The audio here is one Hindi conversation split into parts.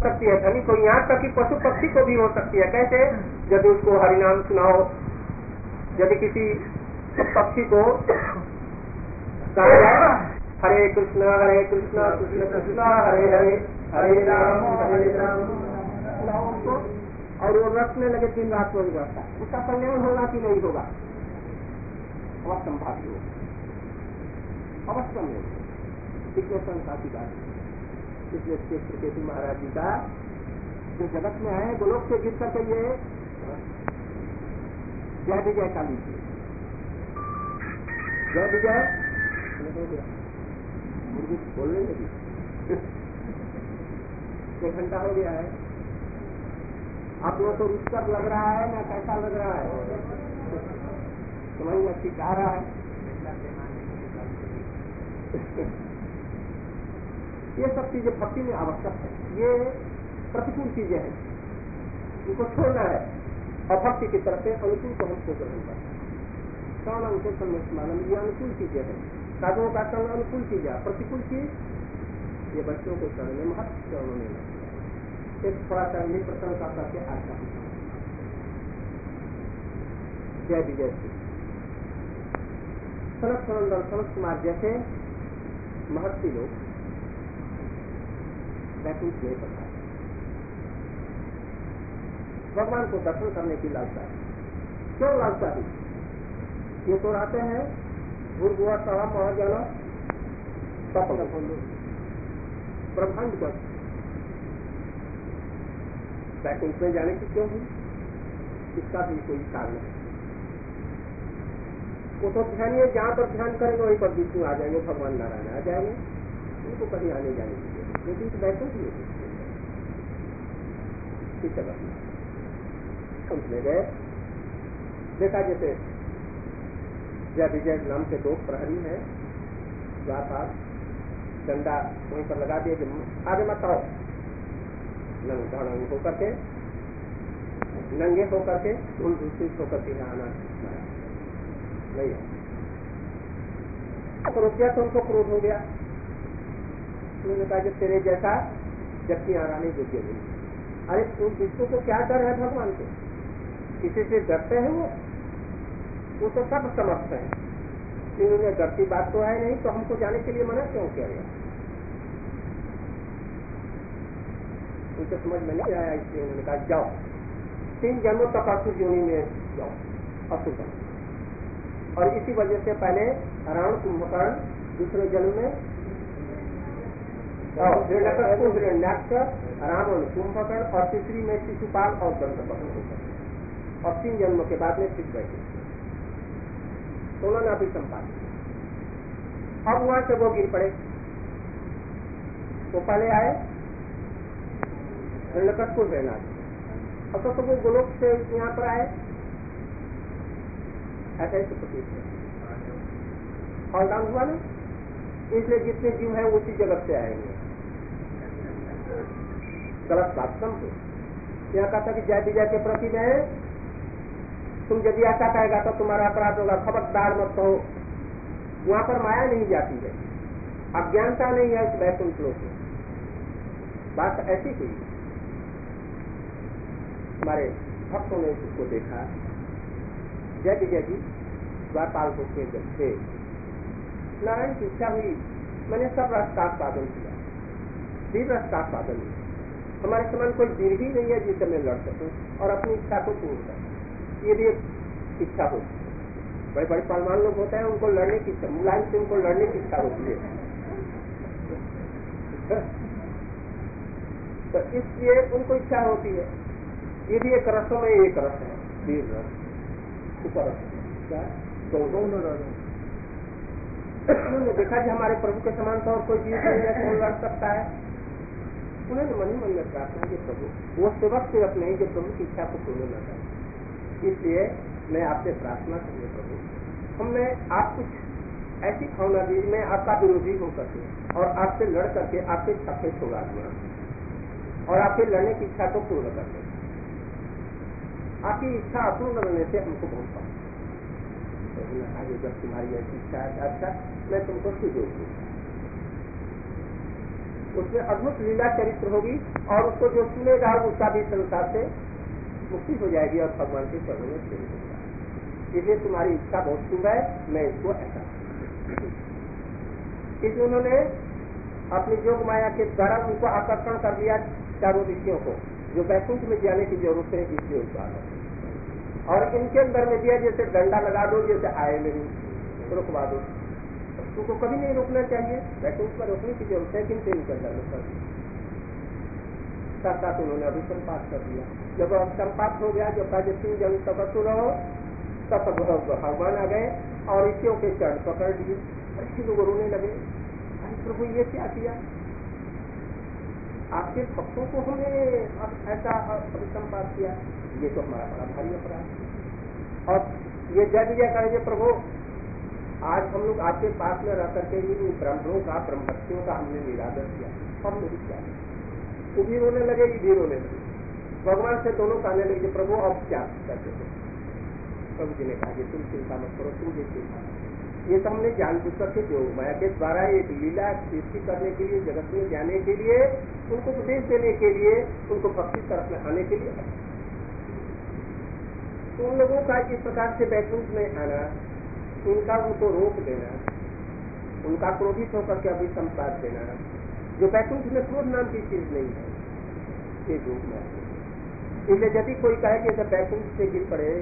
सकती है धनी को, यहाँ तक कि पशु पक्षी को भी हो सकती है। कैसे? यदि उसको हरिनाम सुनाओ, यदि किसी पक्षी को कहा जाए हरे कृष्णा कृष्ण कृष्ण हरे हरे हरे राम सुनाओ उनको, और वो रखने लगे दिन रात वही रहता है, उसका कल्याण होगा कि नहीं होगा? अवश्यम भावी हो, अवश्यम नहीं। कितने संसार की बात है। इसलिए केतु महाराज जी का जो जगत में है गोलोक से गिर करके ये जय विजय का लीजिए, जय विजय मुर्गी बोलने लगी। 1 घंटा हो गया है, आप लोगों को रुचकर लग रहा है ना कैसा लग रहा है? समझ में ठीक आ रहा है? ये सब चीजें भक्ति में आवश्यक है, ये प्रतिकूल चीजें हैं, इनको छोड़ना है और भक्ति की तरफ से अनुकूल को हमको ग्रहण करना है। कौन अनुकूल सम्मान, ये अनुकूल चीजें हैं, साधुओं का संग अनुकूल चीज है, प्रतिकूल चीज ये बच्चों को करने महत्व उन्होंने एक थोड़ा सा प्रशंसा करके आशा की। जय विजय सिंह, सनत कुमार जैसे महर्षि लोग वैकुंठ में पता भगवान को दर्शन करने की लालसा है। क्यों लालसा थी? ये तो रहते हैं भूर्भुआ सवा महाजन ब्रह्मांड पर वैकुंठ में जाने की क्यों हुई? इसका भी कोई कारण है। वो तो ध्यान है, जहाँ पर ध्यान करेंगे वहीं पर विष्णु आ जाएंगे, भगवान नारायण आ जाएंगे, उनको कहीं आने जाने की लेकिन तो वैकुंठ नहीं समझने गए। देखा जैसे जय विजय नाम के 2 प्रहरी हैं, द्वारपाल डंडा वहीं पर लगा दिए कि आगे मत आओ, नंगे होकर के धूल दूषित होकर के आना नहीं। क्रोध किया तो उनको क्रोध हो गया, उन्होंने कहा जब तेरे जैसा व्यक्ति आने योग्य नहीं। अरे उन दूसरों को क्या डर है भगवान को? किसी से डरते हैं वो तो सब समझते हैं, इन्होंने डरती बात तो है नहीं, तो हमको जाने के लिए मना क्यों किया गया? उनको समझ में नहीं आया, इसलिए उन्होंने कहा जाओ 3 जन्मों तक असुर योनि में जाओ, असुर बनो। और इसी वजह से पहले रावण कुंभकर्ण, दूसरे जन्म में हिरण्याक्ष, रावण कुंभकर्ण, और तीसरी में शिशुपाल और दंतवक्र, और 3 जन्मों के बाद में फिर बैठे 16 नाभि संपादित। अब वहां से वो गिर पड़े, वो पहले आए हिरण्यकश्यप रहना, अब तो वो गोलोक से यहाँ पर आए, ऐसा ही प्रतीत है। और डाउन हुआ ना, इसलिए जितने जीव हैं उसी जगत से आएंगे। गलत बात समझो। यहाँ कहता कि जय विजय के प्रति में तुम यदि ऐसा कहेगा तो तुम्हारा अपराध होगा, खबरदार मत कहो। वहां पर माया नहीं जाती है, अज्ञानता नहीं है इस वैकुंठ लोक में। बात ऐसी हुई, हमारे भक्तों ने इसको देखा। जय विजय जी द्वारपाल को जब थे, नारायण की इच्छा हुई, मैंने सब रस का साधन किया, वीर रस का साधन किया। हमारे समान कोई वीर ही नहीं है जिससे मैं लड़ सकूं और अपनी इच्छा को पूर्ण कर। ये भी एक इच्छा होती है। बड़े बड़े पहलवान लोग होते हैं, उनको लड़ने की इच्छा, मुलायम से उनको लड़ने की इच्छा होती है। तो इसलिए उनको इच्छा होती है। ये भी एक रसों में एक रस है, वीर रस, सुपर रस। क्या दोनों उन्होंने देखा कि हमारे प्रभु के समान तो और कोई वीर नहीं है, कौन लड़ सकता है। उन्होंने मन ही मन में प्रार्थना की, प्रभु वो सेवक सेवक नहीं जो प्रभु की इच्छा को पूर्ण न करे। इसलिए मैं आपसे प्रार्थना करूँ प्रभु, हमने आप कुछ ऐसी भावना दी, मैं आपका विरोधी हो करके और आपसे लड़ करके आपके इच्छा पे छोड़ा दूंगा और आपके लड़ने की इच्छा को पूर्ण कर दें। आपकी इच्छा अपूर्ण रहने से हमको बहुत पास। आगे जब तुम्हारी ऐसी इच्छा है, अच्छा मैं तुमको सुजोग दूंगा। उसमें अद्भुत लीला चरित्र होगी और उसको जो सुनेगा उसका भी संसार से मुक्ति हो जाएगी और भगवान के चरणों में प्रेम होगा। इसलिए तुम्हारी इच्छा बहुत शुभ है, मैं इसको ऐसा इसलिए उन्होंने अपनी योग माया के द्वारा उनको आकर्षण कर दिया चारों ऋषियों को, जो वैकुंठ में जाने की जरूरत है इसलिए उसका और इनके अंदर में दिया जैसे डंडा लगा दो, जैसे आए नहीं रुकवा दो, तुमको कभी नहीं रोकना चाहिए, वैकुंठ पर रोकने की जरूरत है, किंतु इनके अंदर में कर दिया। साथ साथ उन्होंने अभी संपात कर दिया। जब संपात हो गया, जब प्राजसिंह जन तपस्सु रहो, तब भगवान आ गए और ऋषियों के चरण पकड़ लिए। ऋषि लोग रोने लगे, अरे प्रभु ये क्या किया, आपके भक्तों को हमने अब ऐसा अभिसंपात किया, ये तो हमारा बड़ा भारी अपराध। और ये जय विजय करेंगे प्रभु, आज हम लोग आपके पास में रह करके इन ब्राह्मणों का ब्रह्म भक्तियों का हमने निरादर किया, हम नहीं क्या। वो भी रोने लगे, ये भी रोने लगे, भगवान से दोनों कहने लगे प्रभु अब क्या करते थे। प्रभु जी ने कहा कि तुम चिंता मत करो, तुम ये चिंता, ये तो हमने जान बुझ करके जो माया के द्वारा एक लीला सृष्टि करने के लिए, जगत में जाने के लिए, उनको उपदेश देने के लिए, उनको भक्ति तरफ में आने के लिए, तो उन लोगों का इस प्रकार से वैकुंठ में आना, उनका उनको रोक देना, उनका क्रोधित होकर के अभिसंपात देना, जो वैकुंठ में क्रोध नाम की चीज नहीं है, ये दुख में। इसलिए यदि कोई कहे कि जब वैकुंठ से गिर पड़े,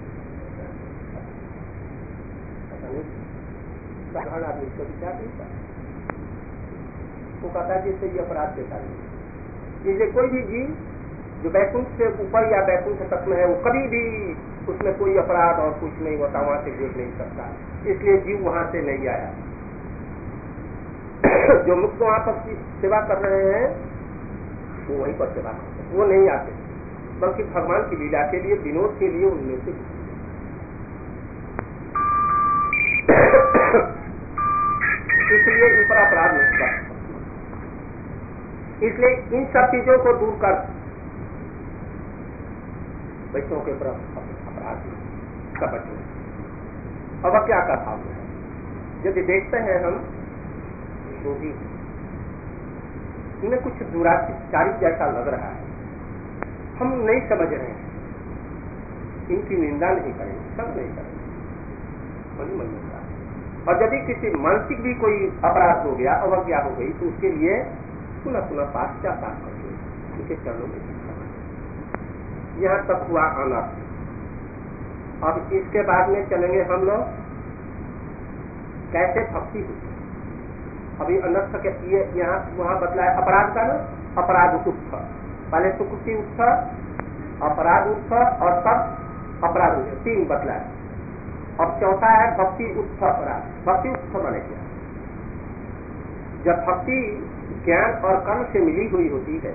साधारण आदमी को विचार नहीं करता, वो कहता है जिससे ये अपराध देता नहीं। इसलिए कोई भी जीव जो वैकुंठ से ऊपर या वैकुंठ तक में है, वो कभी भी उसमें कोई अपराध और कुछ नहीं होता, वहां से गिर नहीं सकता, इसलिए जीव वहां से नहीं आया। जो मुक्त वहां पर सेवा कर रहे हैं वो वहीं पर सेवा करते हैं, वो नहीं आते, बल्कि भगवान की लीला के लिए, विनोद के लिए उनमें से इसलिए इन पर अपराध नहीं कर। इसलिए इन सब चीजों को दूर कर वैष्णव के अपराध का बचना। अब क्या का भाव है, यदि देखते हैं हम तो भी इन्हें कुछ दुराचारी जैसा लग रहा है, हम नहीं समझ रहे हैं, इनकी निंदा नहीं करेंगे, सब नहीं करेंगे, मन होता है। और यदि किसी मानसिक भी कोई अपराध हो गया, अवज्ञा हो गई, तो उसके लिए पुनः पुनः पाश्चाताप करके उनके चरणों में यहाँ तक हुआ अनर्थ। अब इसके बाद में चलेंगे हम लोग कैसे भक्ति हुई। अभी अनर्थ के लिए यहाँ वहां बतलाया अपराध का ना, अपराध उत्थ, पहले सुकृति उत्थ, अपराध उत्थ और तब अपराध उत्थ, तीन बतलाया। अब चौथा है भक्ति उत्थ अपराध। भक्ति उत्थ माने क्या, जब भक्ति ज्ञान और कर्म से मिली हुई होती है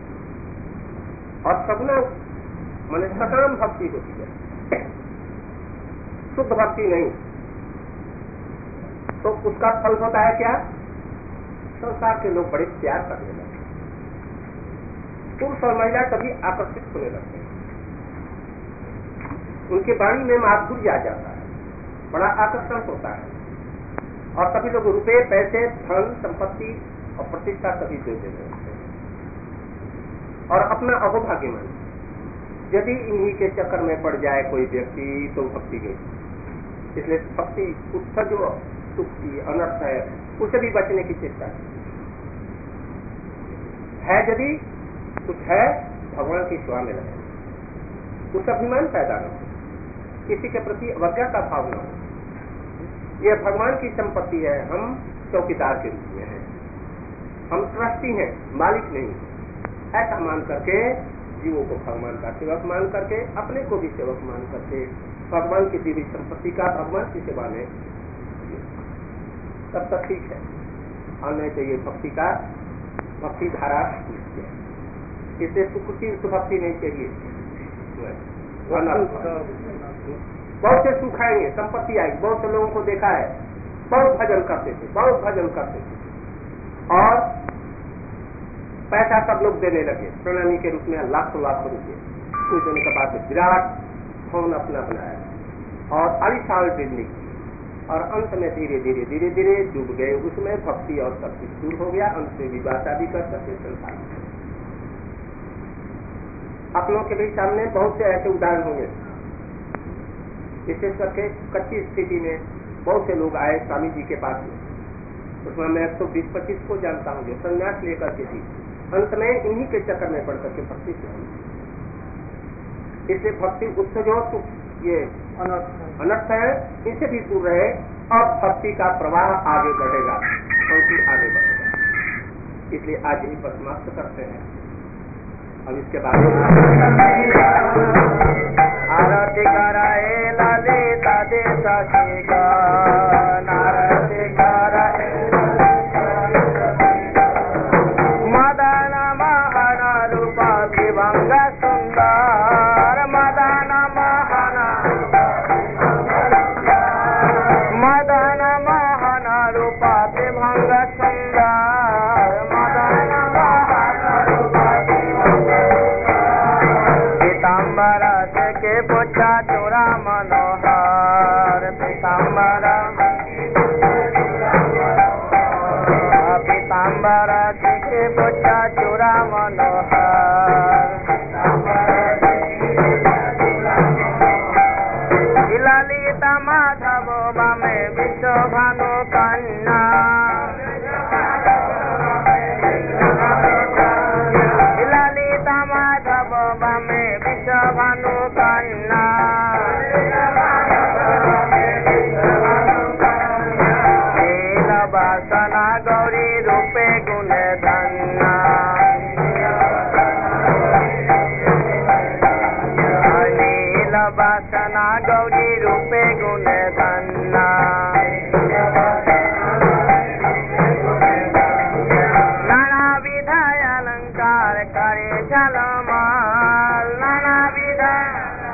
और सगुना माने सकाम भक्ति होती है, शुद्ध भक्ति नहीं, तो उसका फल होता है क्या, संसार के लोग बड़े प्यार करने लगते हैं, पुरुष और महिला कभी आकर्षित होने लगते हैं, उनके वाणी में माधुर्य आ जाता है, बड़ा आकर्षण होता है, और सभी लोग रुपए पैसे धन संपत्ति और प्रतिष्ठा सभी दे देते हैं और अपना अहोभाग्य मान। यदि इन्हीं के चक्कर में पड़ जाए कोई व्यक्ति तो भक्ति गई। इसलिए भक्ति उत्सव जो सुख की अनर्थ है उसे भी बचने की चेष्टा है। यदि कुछ है भगवान की सेवा में लगे, उस अभिमान पैदा न हो, किसी के प्रति अवज्ञा का भाव न हो। यह भगवान की संपत्ति है, हम चौकीदार के रूप में हैं, हम ट्रस्टी हैं, मालिक नहीं। ऐसा मान करके जीवों को भगवान का सेवक मान करके, अपने को भी सेवक मान करके भगवान की दिव्य संपत्ति का भगवान की सेवा में तब तक ठीक है। और नहीं चाहिए भक्ति का, भक्ति धारा इससे सुकृति भक्ति नहीं चाहिए। बहुत से सुख आएंगे, संपत्ति आएगी। बहुत से लोगों को देखा है, बहुत भजन करते थे, बहुत भजन करते थे, और पैसा सब लोग देने लगे प्रणामी के रूप में, लाखों लाखों रुपये। कुछ देने के बाद विराट भवन अपना बनाया और आलिशान बिल्डिंग, और अंत में धीरे धीरे डूब गए उसमें, भक्ति और सब कुछ दूर हो गया, अंत में विवाह शादी कर सकते संसार। आप लोगों के भी सामने बहुत से ऐसे उदाहरण होंगे। विशेष करके कच्ची स्थिति में बहुत से लोग आए स्वामी जी के पास में, उसमें मैं 120-25 को जानता हूँ जो संन्यास लेकर के थी, अंत में इन्हीं के चक्कर में पड़ करके भक्ति से हुई। इसलिए भक्ति उससे जो ये अनर्थ है इनसे भी दूर रहे, अब भक्ति का प्रवाह आगे बढ़ेगा, भक्ति आगे बढ़ेगा। इसलिए आज यही पर समाप्त करते हैं। अब इसके बाद आरती कराए ललिता दे सखीगा, आरती कराए मदन मोहन रूप विभंग सुंदर, मदन मोहन रूप विभंग सुंदर, मदन पीताम्बर के पुच्छा चूड़ा मनोहर, पीताम्बर के पुच्छा चूड़ा मनोहर, ललिता माधव में विश्व भानु कन्या, ललिता माधव में विश्व भानु कन्या, नीलवासना गौरी रूपे गुण धन्ना, नीलवासना गौरी रूपे गुण धन्ना, नाना विधाय अलंकार करे झलमाल, नाना विधाय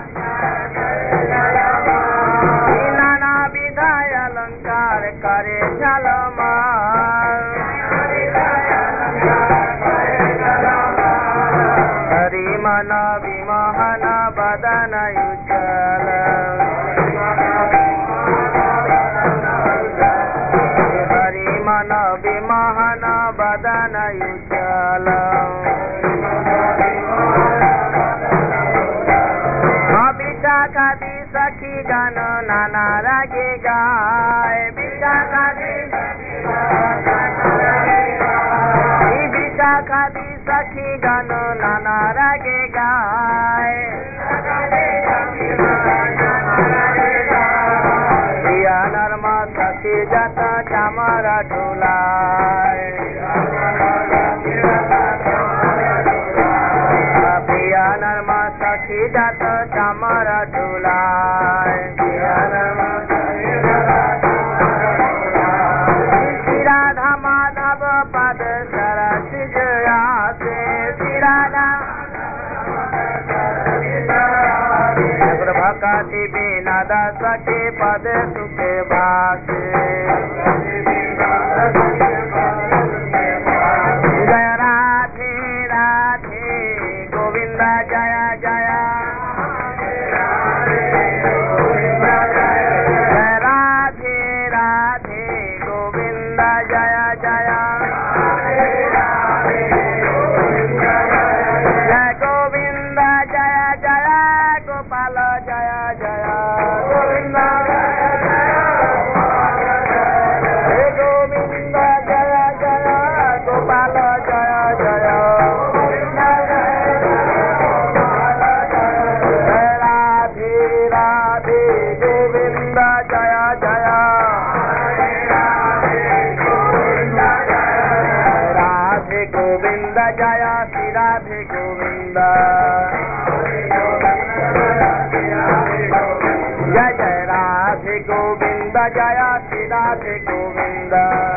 अलंकार करे झलमाल, हरि मन विमोहन बदन उज्ज्वल, हरि मन विमोहन बदन उज्ज्वल, विशाखादि सखी गण नाना रागे गाय, विशाखादि सखी गण नाना रागे गाय, प्रिया नरमा सखी जत चामर ढुलाय, प्रिया नरमा सखी जत चामर ढुलाय, श्री राधा माधव पद सरस जया से, श्री राधा भक्ति बिना दस के पद सुखे भाषे, जय राधे राधे गोविंद जय जय, जय राधे राधे गोविंद जय जय, जय गोविंद जय जय गोपाल जय जय, गोविंद गोविंद जय जय गोपाल जय जय, राधे राधे गोविंद जय जय, राधे गोविंद जय श्री राधे गोविंद, जय जय राधे गोविंद जय श्री राधे गोविंद,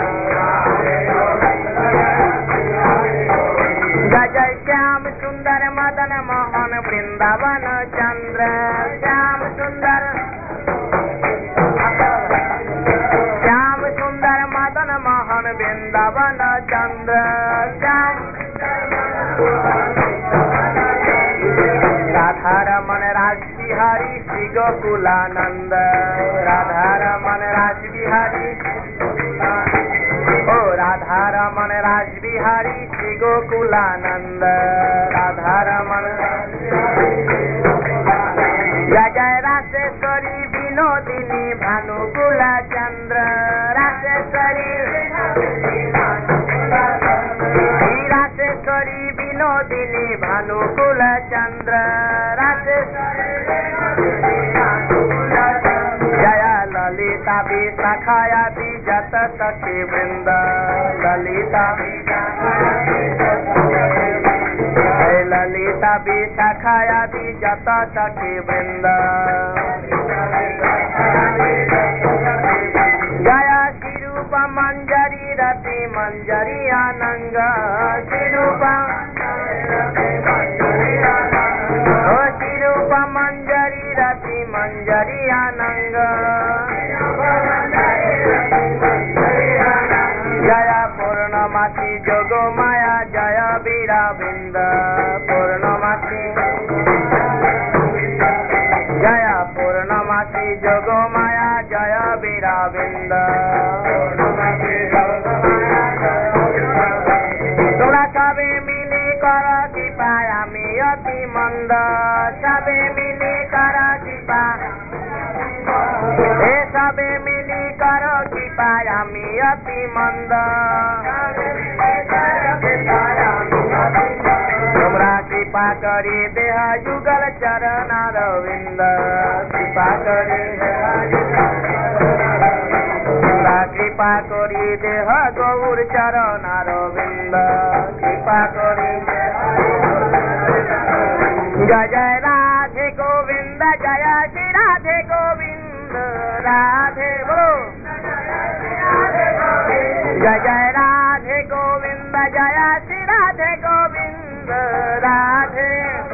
जय जय श्याम सुंदर मदन मोहन वृंदावन चंद्र, श्याम सुंदर मदन मोहन वृंदावन चंद्र, श्याम राधा रमन राज बिहारी श्री गोकुलानंद राधा रमन राज बिहारी ओ राधा रमन राज बिहारी श्री गोकुलानंद राधा रमन जय जय रासेश्वरी विनोदिनी भानुकुला चंद्र रासेश्वरी रासेश्वरी विनोदिनी भानुकुल चंद्र जय ललिता विशाखाया विजत सखी वृंद ललिता ललिता विशाखाया विजत सखी वृंद जय शिरूप मंजरी रति मंजरी आनंग शिरूप शिरूप मंजरी रति मंजरी आनंग जय पूर्णमासी जोगो माया जय वीराविंद पूर्णमासी जय पूर्णमासी जोगो माया जय वीराविंद तोरा सबे मिली कर कृपाया में अति मंद सबे मिली कर कृपा हे सबे मिली कर कृपाया में अति मंद तुमरा कृपा करी देह युगल चरण अरविंद कृपा करी कृपा करी देह गौर चरण अरविंद कृपा करी जय जय राधे गोविंद जय श्री राधे गोविंद राधे बोलो जय जय राधे गोविंद जय श्री राधे गोविंद राधे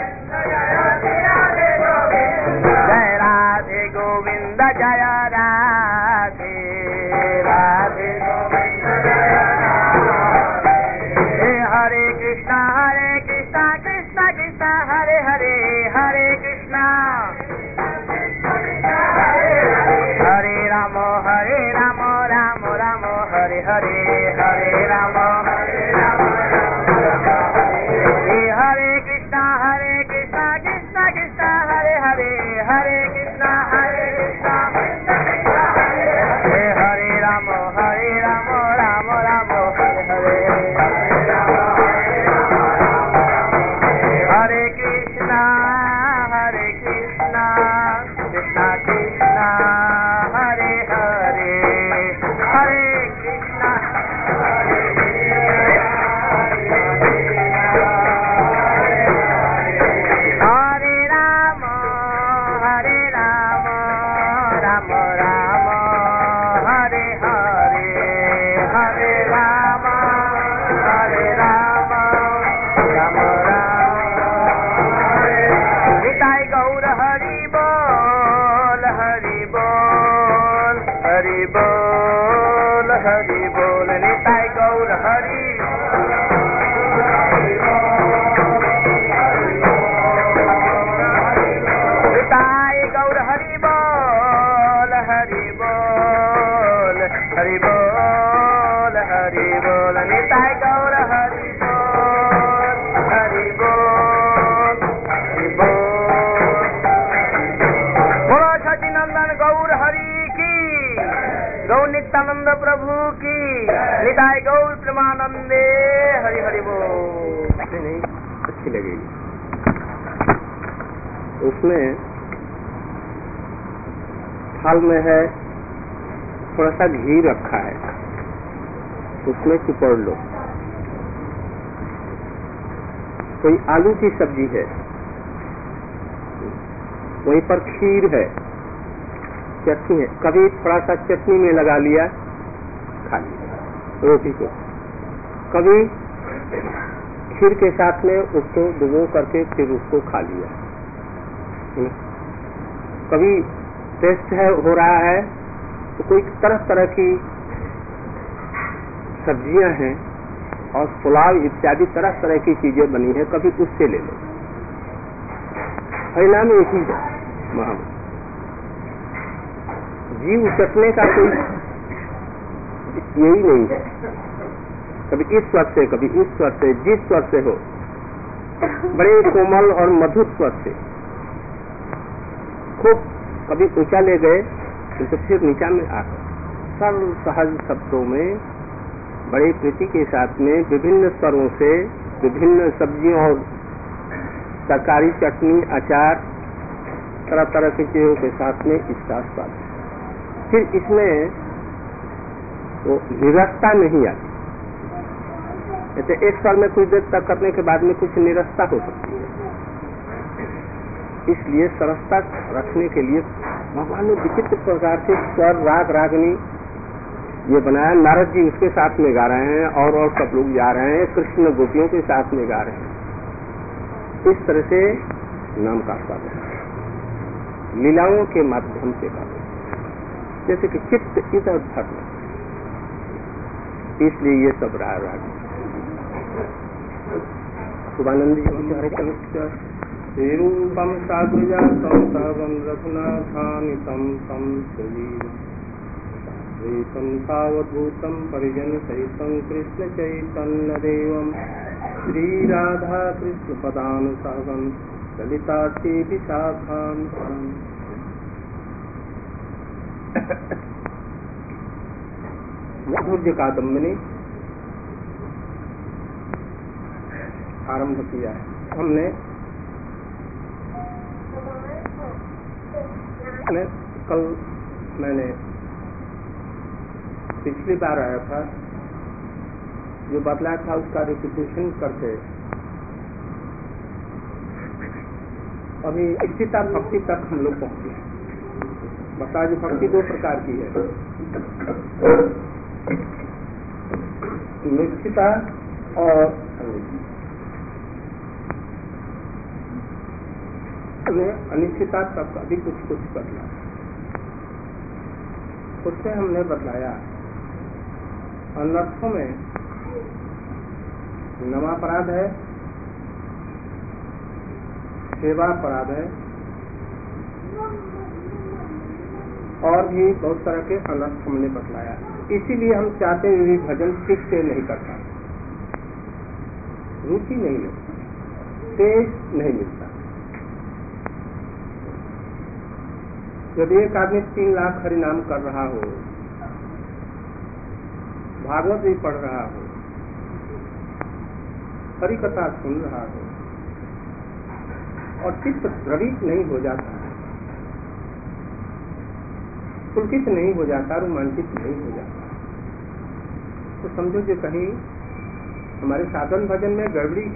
जय राधे गोविंद जय राधे राधे हरे कृष्णा कृष्णा कृष्णा हरे हरे हरे कृष्णा हरे राम राम राम हरे हरे हरे राम हरे कृष्णा कृष्णा कृष्णा हरे हरे हरे कृष्णा हरे राम राम राम हरे हरे कृष्णा कृष्णा कृष्णा हरे हरे हरे कृष्णा हरे राम राम राम हरे हरे हरे राम राम निताई गौर हरि बोल हरि बोल हरि बोल हरि बोल निताई गौर हरि निताई गौर हरि बोल हरि बोल हरि बोल हरि बोल निताई गौर हरि बोल हरि बोल हरि बोल बोलो छठी नंदन गौर हरि की गौर नित्यानंद प्रभु की निताई गौर प्रेमानंदे हरि हरि बोल। नहीं अच्छी लगेगी उसमें थाल में है थोड़ा सा घी रखा है उसमें चिपड़ लो कोई आलू की सब्जी है वहीं पर खीर है चटनी है कभी थोड़ा सा चटनी में लगा लिया खा लिया रोटी को कभी खीर के साथ में उसको डुबो करके फिर उसको खा लिया कभी टेस्ट है हो रहा है तो कोई तरह तरह की सब्जियां हैं और पुलाव इत्यादि तरह तरह की चीजें बनी है कभी उससे ले लो परिणाम एक ही है वहां जीव चटने का कोई यही नहीं है। कभी इस स्वर से, कभी इस स्वर से, जिस स्वर से हो, बड़े कोमल और मधुर स्वर से, खूब कभी ऊंचा ले गए तो फिर नीचा में आकर सरल सहज शब्दों में बड़े प्रीति के साथ में विभिन्न स्वरों से, विभिन्न सब्जियों और तरकारी, चटनी, अचार, तरह तरह की चीजों के साथ में इसका स्वाद। फिर इसमें तो निरसता नहीं आती। जैसे एक स्वर में कुछ देर तक करने के बाद में कुछ निरसता हो सकती है। इसलिए सरसता रखने के लिए भगवान ने विचित्र प्रकार से स्वर, राग, रागनी ये बनाया। नारद जी उसके साथ में गा रहे हैं और सब लोग जा रहे हैं, कृष्ण गोपियों के साथ में गा रहे हैं। इस तरह से नाम का स्वाद लीलाओं के माध्यम से गा, जैसे कि चित्त इधर उधर, इसलिए ये सब राग शुभानंद जी हरे कृष्ण रूपम साग्रजातम सर्वं रघुनाथानितं तं सजीवं सावधूतं परिजन सहितं कृष्ण चैतन्य देवं श्री राधा कृष्ण पदानुसारं ललिता श्री विशाखान्वितं। माधुर्य कादम्बिनी आरंभ किया है हमने। कल मैंने पिछली बार आया था, जो बदला था उसका रिपीटेशन करके अभी इच्छिता भक्ति तक हम लोग पहुंचे। बता जो भक्ति दो प्रकार की है, निश्चिता और अनिश्चिता तक अभी कुछ कुछ बदला, उससे हमने बदलाया। अनर्थों में नवापराध है, सेवा अपराध है और भी बहुत तरह के अनर्थ हमने बतलाया। इसीलिए हम चाहते हुए भी भजन ठीक से नहीं करता, रुचि नहीं मिलती, तेज नहीं मिलता। यदि एक आदमी 3 लाख हरिनाम कर रहा हो, भागवत भी पढ़ रहा हो, हरि कथा सुन रहा हो और चित्त द्रवित नहीं हो जाता, पुलकित नहीं हो जाता, रोमांचित नहीं हो जाता, तो समझो कि कहीं हमारे साधन भजन में गड़बड़ी।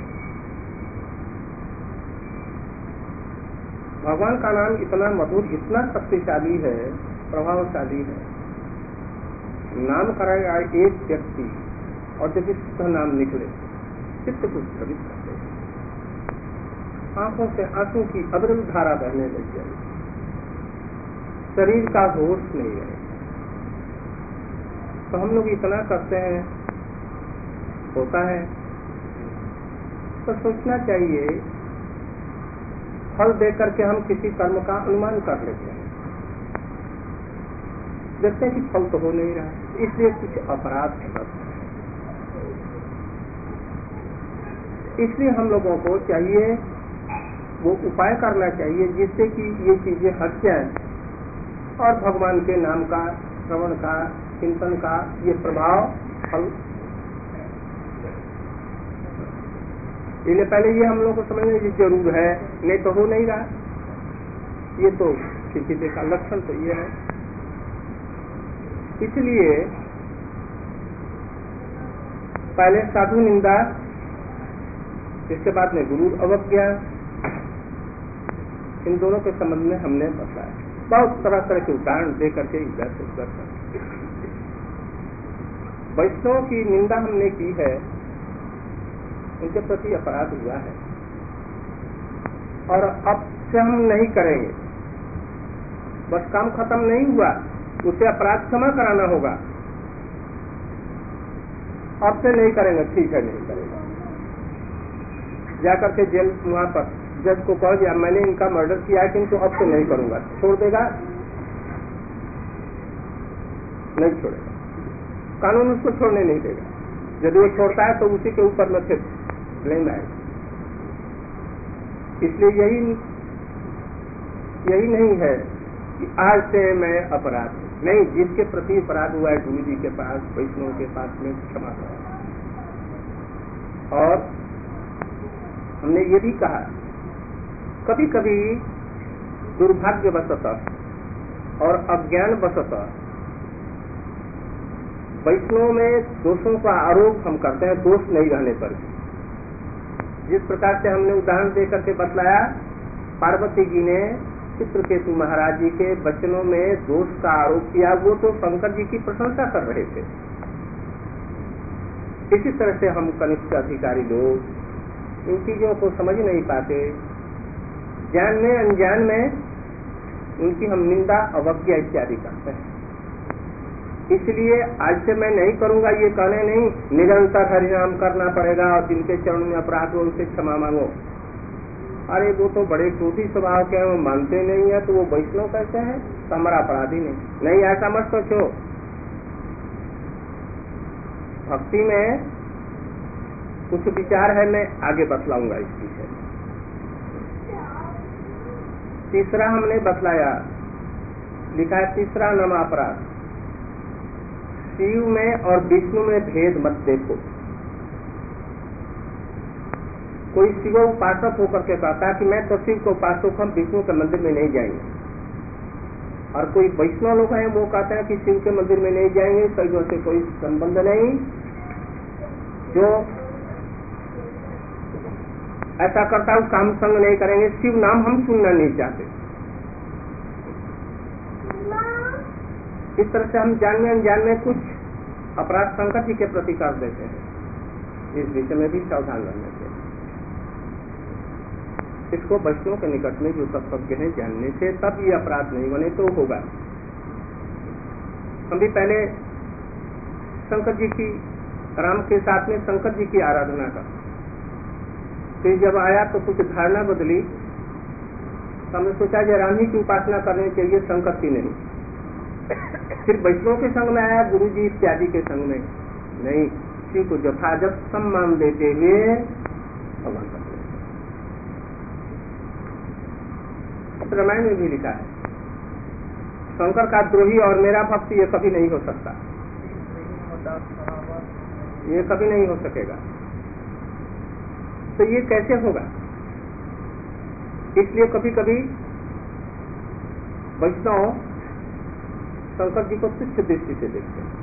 भगवान का नाम इतना मधुर, इतना शक्तिशाली है, प्रभावशाली है। नाम कराएगा एक व्यक्ति और जब इसका नाम निकले चित्त को द्रवित करते, आंखों से आंसू की अविरल धारा बहने लग जाए, शरीर का होश नहीं रहे। तो हम लोग इतना करते हैं, होता है तो सोचना चाहिए। फल देकर के हम किसी कर्म का अनुमान कर लेते हैं, देखते हैं कि फल तो हो नहीं रहा, इसलिए कुछ अपराध है। इसलिए हम लोगों को चाहिए वो उपाय करना चाहिए जिससे कि ये चीजें हट जाएं और भगवान के नाम का, श्रवण का, चिंतन का ये प्रभाव फल। इसलिए पहले ये हम लोग को समझने की जरूर है, नहीं तो हो नहीं रहा। ये तो किसी का लक्षण तो ये है। इसलिए पहले साधु निंदा, इसके बाद में गुरु अवज्ञा, इन दोनों के संबंध में हमने बताया। बहुत तरह तरह के उदाहरण दे करके इधर से उधर वैष्णव की निंदा हमने की है, उनके प्रति अपराध हुआ है और अब से हम नहीं करेंगे। बस काम खत्म नहीं हुआ, उसे अपराध क्षमा कराना होगा। अब से नहीं करेंगे, ठीक है नहीं करेगा। जाकर के जेल वहां पर जज को कह दिया मैंने इनका मर्डर किया है, किंतु अब से नहीं करूंगा, छोड़ देगा। नहीं छोड़ेगा, कानून उसको छोड़ने नहीं देगा। यदि वो छोड़ता है तो उसी के ऊपर में फिर ब्लेम आएगा। इसलिए यही नहीं है कि आज से मैं अपराध नहीं, जिसके प्रति अपराध हुआ है गुरु जी के पास, वैष्णव के पास में क्षमा करो। और हमने ये भी कहा कभी कभी दुर्भाग्यवशतः और अज्ञानवशतः वैष्णव में दोषों का आरोप हम करते हैं, दोष नहीं रहने पर भी। जिस प्रकार से हमने उदाहरण देकर के बतलाया, पार्वती जी ने चित्रकेतु महाराज जी के वचनों में दोष का आरोप किया, वो तो शंकर जी की प्रशंसा कर रहे थे। इसी तरह से हम कनिष्ठ अधिकारी लोग इन चीजों को समझ नहीं पाते, ज्ञान में अनजान में उनकी हम निंदा अवज्ञा इत्यादि करते हैं। इसलिए आज से मैं नहीं करूंगा ये कहने नहीं, निरंतर हरिनाम करना पड़ेगा और जिनके चरण में अपराध हो उनसे क्षमा मांगो। अरे वो तो बड़े क्रोधी स्वभाव के हैं, वो मानते नहीं है, तो वो वैष्णव कैसे हैं? तो हमारा अपराधी नहीं, ऐसा मत सोचो। भक्ति में कुछ विचार है, मैं आगे बतलाऊंगा इस विषय में। तीसरा हमने बतलाया, लिखा है तीसरा नाम अपराध, शिव में और विष्णु में भेद मत देखो। कोई शिव उपासक होकर के कहता है कि मैं तो शिव को उपासक हम विष्णु के मंदिर में नहीं जाएंगे, और कोई वैष्णव लोग हैं वो कहते हैं कि शिव के मंदिर में नहीं जाएंगे, कईयों से कोई संबंध नहीं। जो ऐसा करता है काम संग नहीं करेंगे, शिव नाम हम सुनना नहीं चाहते। इस तरह से हम जानने अनजान में कुछ अपराध शंकर जी के प्रति कर देते हैं। इस विषय में भी सावधान रहना चाहिए। इसको वैष्णव के निकट में जो तत्वज्ञ है जानने से तब ये अपराध नहीं बने तो होगा। हम भी पहले शंकर जी की, राम के साथ में शंकर जी की आराधना का, फिर जब आया तो कुछ धारणा बदली, तो हमने सोचा कि राम ही की उपासना करनी चाहिए, शंकर की नहीं। फिर वैष्णव के संग में आया, गुरु जी इत्यादि के संग में नहीं, शिव को यथाजथ सम्मान देते हुए भगवान का रामायण में भी लिखा है, शंकर का द्रोही और मेरा भक्त ये कभी नहीं हो सकता, ये कभी नहीं हो सकेगा। तो ये कैसे होगा? इसलिए कभी कभी वैष्णव शंकर जी को तुच्छ दृष्टि से देखते हैं।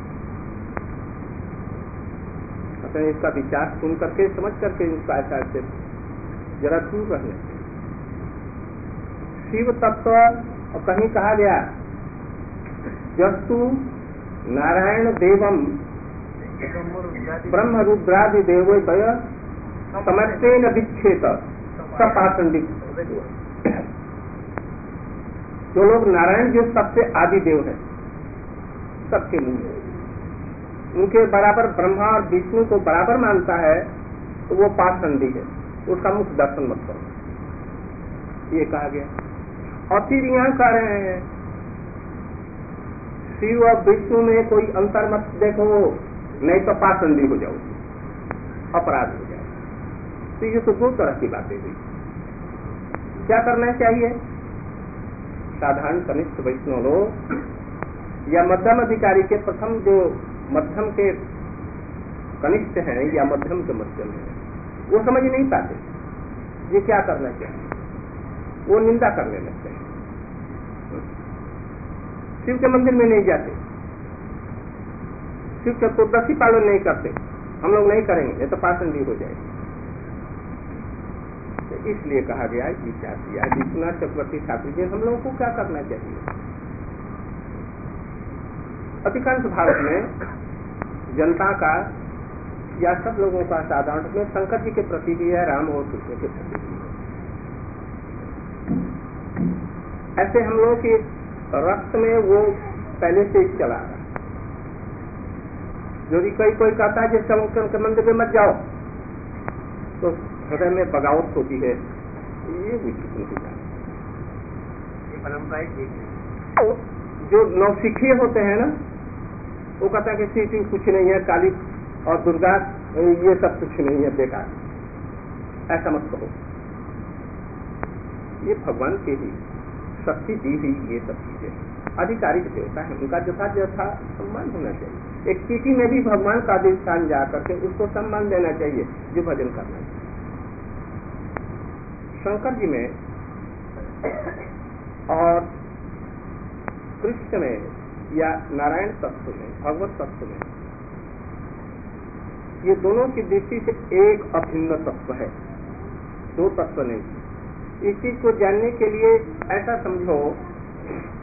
अतः इसका विचार सुन करके, समझ करके इसका आचार से जरा दूर रहने। शिव तत्व और कहीं कहा गया जस्तु नारायण देवम ब्रह्म रुद्रादि देवो दय समस्तेन विच्छेद सपासंडिक। जो लोग नारायण जो सबसे आदि देव है, सबके मूल, उनके बराबर ब्रह्मा और विष्णु को बराबर मानता है तो वो पाखंडी है, उसका मुख दर्शन मत करो, ये कहा गया। और फिर यहाँ कह रहे हैं शिव और विष्णु में कोई अंतर मत देखो, नहीं तो पाखंडी हो जाओ, अपराध हो जाए। तो ये तो दो तरह की बातें हुई। क्या करना चाहिए? साधारण कनिष्ठ वैष्णव लोग या मध्यम अधिकारी के प्रथम जो मध्यम के कनिष्ठ हैं या मध्यम के मध्यम हैं, वो समझ नहीं पाते ये क्या करना चाहिए, वो निंदा करने लगते हैं। शिव के मंदिर में नहीं जाते, शिव के चतुर्दशी पालन नहीं करते, हम लोग नहीं करेंगे, ये तो पाखंडी हो जाएगी। इसलिए कहा गया है, विचार किया विश्वनाथ चक्रवर्ती ठाकुर जी, हम लोगों को क्या करना चाहिए? अधिकांश भारत में जनता का या सब लोगों का साधारण में शंकर जी के प्रति भी है, राम और कृष्ण के प्रति भी है। ऐसे हम लोगों के रक्त में वो पहले से ही चला रहा। यदि कोई कहता है कि शंकर के मंदिर में मत जाओ, तो हृदय में बगावत होती है, ये परंपरा। जो नौसिखिए होते हैं ना, वो कहता है कि शिव शिव कुछ नहीं है, काली और दुर्गा ये सब कुछ नहीं है, बेकार, ऐसा मत कहो। ये भगवान के ही शक्ति दी हुई ये सब चीजें, आधिकारिक देवता है, उनका यथा सम्मान होना चाहिए। एक चीटी में भी भगवान का अधिष्ठान जाकर के उसको सम्मान देना चाहिए जो भजन करना चाहिए। शंकर जी में और कृष्ण में या नारायण तत्व में, भगवत तत्व में, ये दोनों की दृष्टि से एक अभिन्न तत्व है, दो तत्व नहीं। इस चीज को जानने के लिए ऐसा समझो